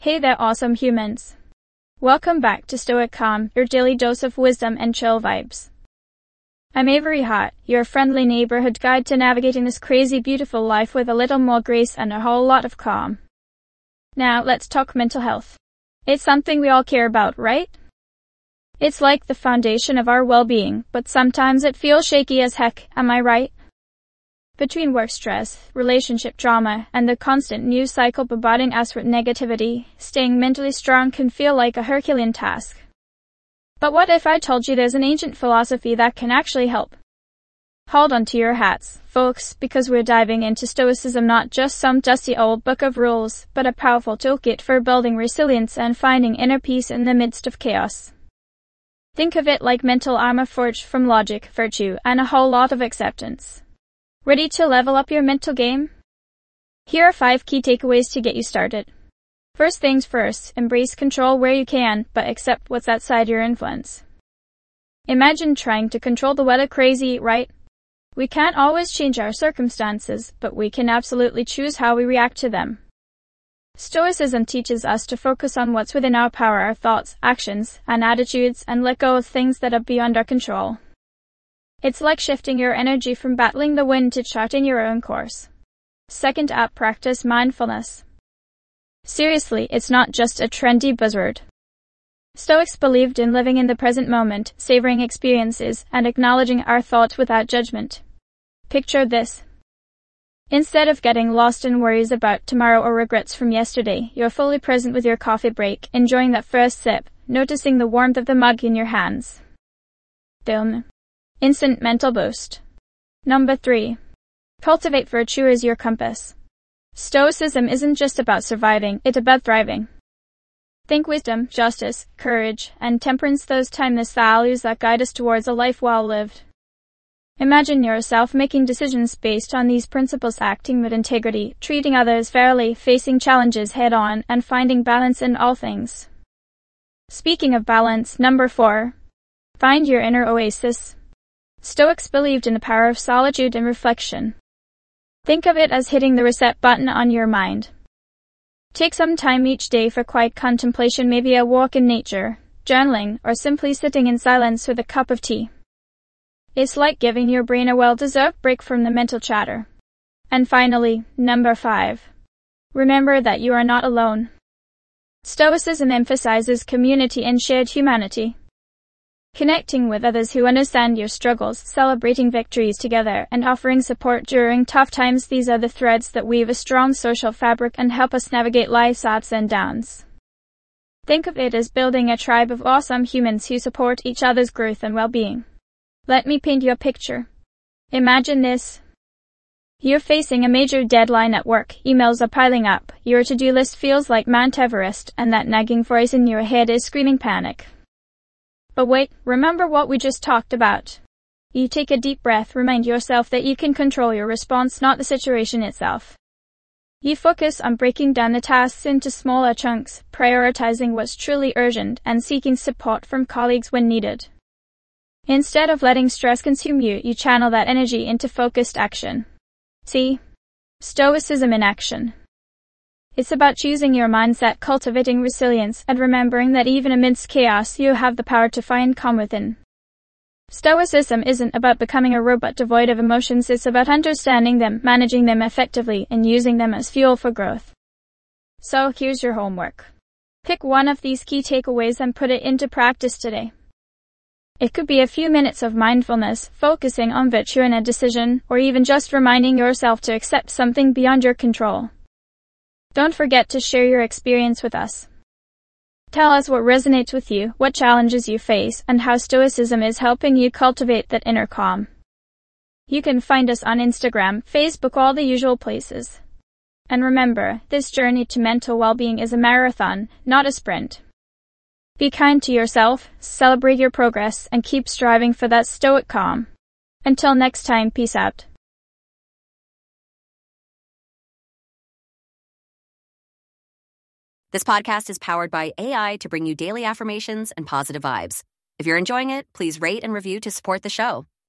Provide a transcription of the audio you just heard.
Hey there, awesome humans. Welcome back to Stoic Calm, your daily dose of wisdom and chill vibes. I'm Avery Hart, your friendly neighborhood guide to navigating this crazy, beautiful life with a little more grace and a whole lot of calm. Now, let's talk mental health. It's something we all care about, right? It's like the foundation of our well-being, but sometimes it feels shaky as heck, am I right? Between work stress, relationship drama, and the constant news cycle bombarding us with negativity, staying mentally strong can feel like a Herculean task. But what if I told you there's an ancient philosophy that can actually help? Hold on to your hats, folks, because we're diving into Stoicism, not just some dusty old book of rules, but a powerful toolkit for building resilience and finding inner peace in the midst of chaos. Think of it like mental armor forged from logic, virtue, and a whole lot of acceptance. Ready to level up your mental game? Here are 5 key takeaways to get you started. First things first, embrace control where you can, but accept what's outside your influence. Imagine trying to control the weather. Crazy, right? We can't always change our circumstances, but we can absolutely choose how we react to them. Stoicism teaches us to focus on what's within our power, our thoughts, actions, and attitudes, and let go of things that are beyond our control. It's like shifting your energy from battling the wind to charting your own course. Second up, practice mindfulness. Seriously, it's not just a trendy buzzword. Stoics believed in living in the present moment, savoring experiences, and acknowledging our thoughts without judgment. Picture this. Instead of getting lost in worries about tomorrow or regrets from yesterday, you're fully present with your coffee break, enjoying that first sip, noticing the warmth of the mug in your hands. Boom. Instant mental boost. Number 3. Cultivate virtue as your compass. Stoicism isn't just about surviving, it's about thriving. Think wisdom, justice, courage, and temperance, those timeless values that guide us towards a life well lived. Imagine yourself making decisions based on these principles, acting with integrity, treating others fairly, facing challenges head on, and finding balance in all things. Speaking of balance, number 4. Find your inner oasis. Stoics believed in the power of solitude and reflection. Think of it as hitting the reset button on your mind. Take some time each day for quiet contemplation, maybe a walk in nature, journaling, or simply sitting in silence with a cup of tea. It's like giving your brain a well-deserved break from the mental chatter. And finally, number 5. Remember that you are not alone. Stoicism emphasizes community and shared humanity. Connecting with others who understand your struggles, celebrating victories together, and offering support during tough times, these are the threads that weave a strong social fabric and help us navigate life's ups and downs. Think of it as building a tribe of awesome humans who support each other's growth and well-being. Let me paint you a picture. Imagine this. You're facing a major deadline at work, emails are piling up, your to-do list feels like Mount Everest, and that nagging voice in your head is screaming panic. But wait, remember what we just talked about. You take a deep breath, remind yourself that you can control your response, not the situation itself. You focus on breaking down the tasks into smaller chunks, prioritizing what's truly urgent, and seeking support from colleagues when needed. Instead of letting stress consume you, you channel that energy into focused action. See? Stoicism in action. It's about choosing your mindset, cultivating resilience, and remembering that even amidst chaos, you have the power to find calm within. Stoicism isn't about becoming a robot devoid of emotions, it's about understanding them, managing them effectively, and using them as fuel for growth. So here's your homework. Pick one of these key takeaways and put it into practice today. It could be a few minutes of mindfulness, focusing on virtue in a decision, or even just reminding yourself to accept something beyond your control. Don't forget to share your experience with us. Tell us what resonates with you, what challenges you face, and how Stoicism is helping you cultivate that inner calm. You can find us on Instagram, Facebook, all the usual places. And remember, this journey to mental well-being is a marathon, not a sprint. Be kind to yourself, celebrate your progress, and keep striving for that stoic calm. Until next time, peace out. This podcast is powered by AI to bring you daily affirmations and positive vibes. If you're enjoying it, please rate and review to support the show.